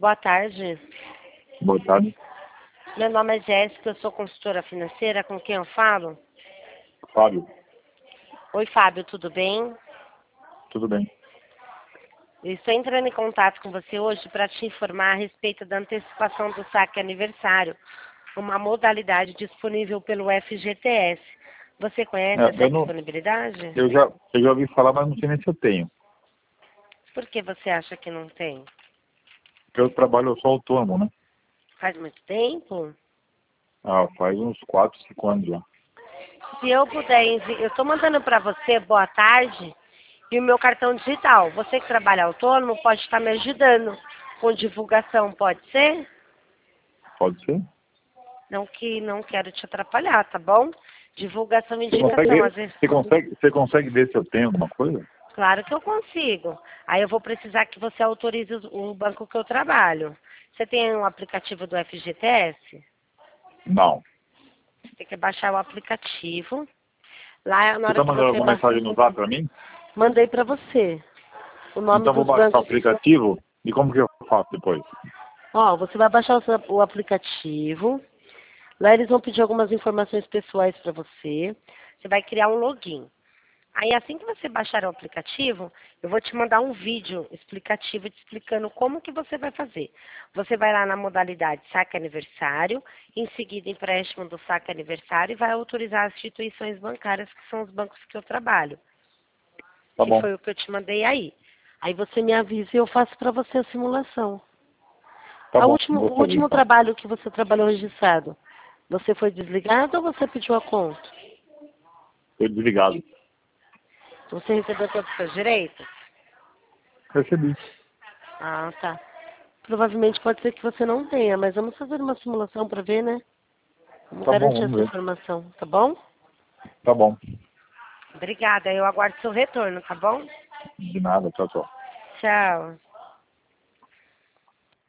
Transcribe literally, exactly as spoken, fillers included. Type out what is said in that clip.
Boa tarde. Boa tarde. Meu nome é Jéssica, eu sou consultora financeira. Com quem eu falo? Fábio. Oi, Fábio, tudo bem? Tudo bem. Eu estou entrando em contato com você hoje para te informar a respeito da antecipação do saque aniversário, uma modalidade disponível pelo F G T S. Você conhece É, essa eu, não, disponibilidade? eu, já, eu já ouvi falar, mas não sei nem se eu tenho. Por que você acha que não tem? Eu trabalho, eu sou autônomo, né? Faz muito tempo? Ah, faz uns quatro, cinco anos já. Se eu puder enviar, eu estou mandando para você boa tarde e o meu cartão digital. Você que trabalha autônomo pode estar me ajudando com divulgação, pode ser? Pode ser? Não que não quero te atrapalhar, tá bom? Divulgação e Você indicação, consegue, às vezes. você, consegue, você consegue ver se eu tenho alguma coisa? Claro que eu consigo. Aí eu vou precisar que você autorize o o banco que eu trabalho. Você tem um aplicativo do F G T S? Não. Você tem que baixar o aplicativo. Lá na Você hora está que mandando você alguma ba... mensagem no zap para mim? mandei para você o nome Então eu vou dos baixar o bancos. aplicativo e como que eu faço depois? Ó, você vai baixar o, seu- o aplicativo. Lá eles vão pedir algumas informações pessoais para você. Você vai criar um login. Aí assim que você baixar o aplicativo, eu vou te mandar um vídeo explicativo te explicando como que você vai fazer. Você vai lá na modalidade saque aniversário, em seguida empréstimo do saque aniversário e vai autorizar as instituições bancárias que são os bancos que eu trabalho. Tá Que bom. foi o que eu te mandei aí. Aí você me avisa e eu faço para você a simulação. Tá A bom, último, vou o fazer último então. trabalho que você trabalhou registrado, você foi desligado ou você pediu a conta? Foi desligado. Você recebeu todos os seus direitos? Recebi. Ah, tá. Provavelmente pode ser que você não tenha, mas vamos fazer uma simulação para ver, né? Vamos Tá bom, garantir vamos essa ver. informação, tá bom? Tá bom. Obrigada, eu aguardo seu retorno, tá bom? De nada, tchau, tchau. Tchau.